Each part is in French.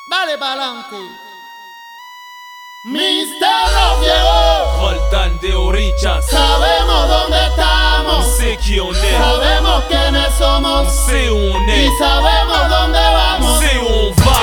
Dale pa'lante. Mister nos llegó. Roldán de Orichas. Sabemos dónde estamos. On sait qui on est. Sabemos quiénes somos. On sait où on est. Y sabemos dónde On vamos. sait où on va.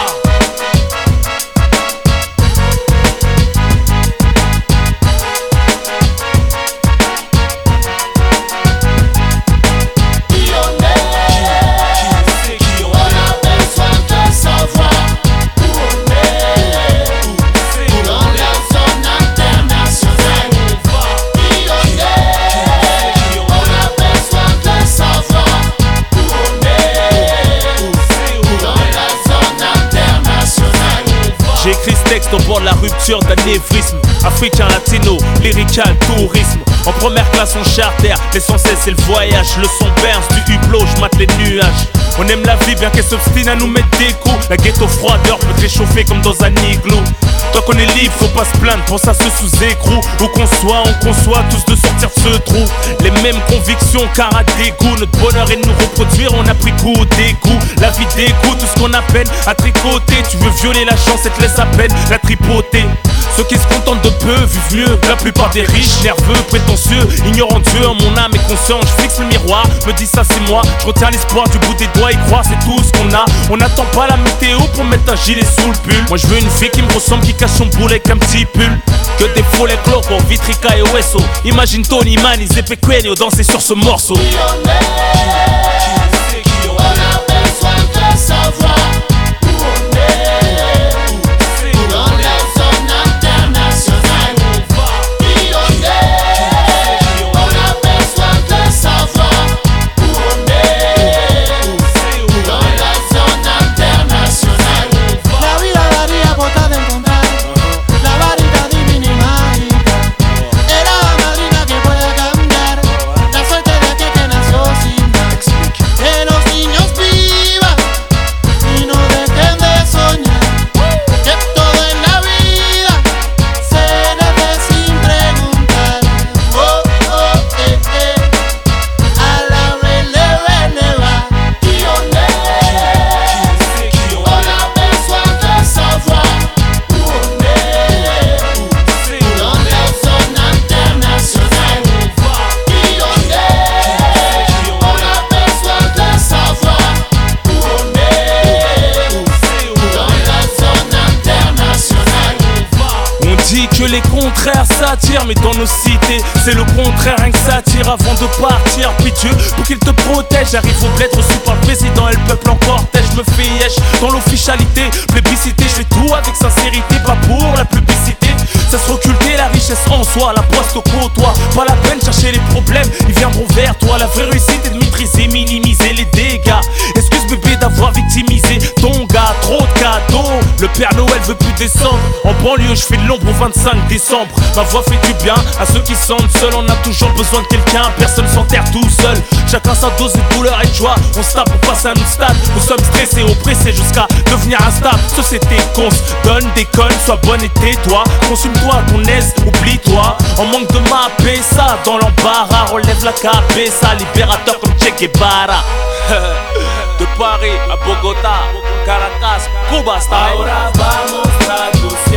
J'écris ce texte au bord de la rupture d'anévrisme. Africain, latino, lyrical, tourisme. En première classe on charter, l'essentiel c'est le voyage. Le son berce du hublot, je mate les nuages. On aime la vie bien qu'elle s'obstine à nous mettre des coups. La ghetto froideur peut te réchauffer comme dans un igloo. Tant qu'on est libre, faut pas se plaindre, pour ça se sous-écrou. Où qu'on soit, on conçoit tous de sortir de ce trou. Les mêmes convictions car à dégoût. Notre bonheur est de nous reproduire, on a pris goût au dégoût. La vie dégoûte, tout ce qu'on a peine à tricoter. Tu veux violer la chance et te laisse à peine la tripoter. Ceux qui se contentent de peu vivent mieux. La plupart des riches, nerveux, prétentieux, ignorant Dieu en mon âme et conscience. Je fixe le miroir, me dis ça c'est moi. Je retiens l'espoir du bout des doigts, y croire c'est tout ce qu'on a. On n'attend pas la météo pour mettre un gilet sous le pull. Moi je veux une fille qui me ressemble, qui cache son boulet avec un petit pull. Que des follets clopos, Vitrica et Oeso. Imagine Tony Man, et Pequeno danser sur ce morceau. Que les contraires s'attirent, mais dans nos cités c'est le contraire, rien que ça attire avant de partir. Puis Dieu, pour qu'il te protège, j'arrive au bled reçu par le président et le peuple en cortège. Je me fais yèche dans l'officialité, plébiscité, je fais tout avec sincérité, pas pour la publicité. Ça se occulter la richesse en soi, la poste au côtoir. Pas la peine chercher les problèmes, ils viendront vers toi. La vraie réussite est de maîtriser, minimiser les dégâts. Excuse bébé d'avoir victimisé ton gars, trop de cadeaux. Le Père Noël veut plus descendre. En banlieue je fais de l'ombre au 25 décembre. Ma voix fait du bien à ceux qui sentent seuls. On a toujours besoin de quelqu'un, personne s'enterre tout seul. Chacun sa dose de douleur et de joie. On se tape pour passer à un autre stade. Nous sommes stressés, oppressés jusqu'à devenir instable. Société qu'on se donne des connes, sois bonne et tais-toi. Consume-toi à ton aise, oublie-toi. En manque de ma ça dans l'embarras. Relève la cabeza, libérateur comme Che Guevara. De Paris à Bogota, Caracas, Cuba style. Ahora vamos traduciendo.